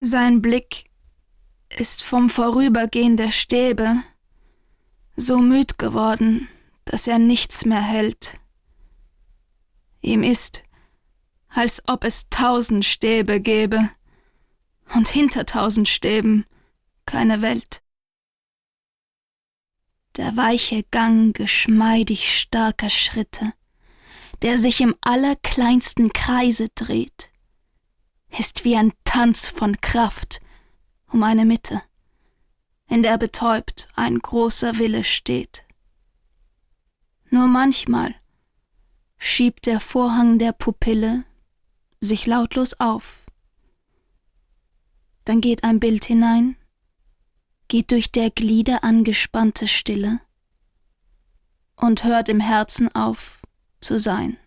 Sein Blick ist vom Vorübergehen der Stäbe so müd geworden, dass er nichts mehr hält. Ihm ist, als ob es 1000 Stäbe gäbe und hinter 1000 Stäben keine Welt. Der weiche Gang geschmeidig starker Schritte, der sich im allerkleinsten Kreise dreht, ist wie ein Tanz von Kraft um eine Mitte, in der betäubt ein großer Wille steht. Nur manchmal schiebt der Vorhang der Pupille sich lautlos auf. Dann geht ein Bild hinein, geht durch der Glieder angespannte Stille und hört im Herzen auf zu sein.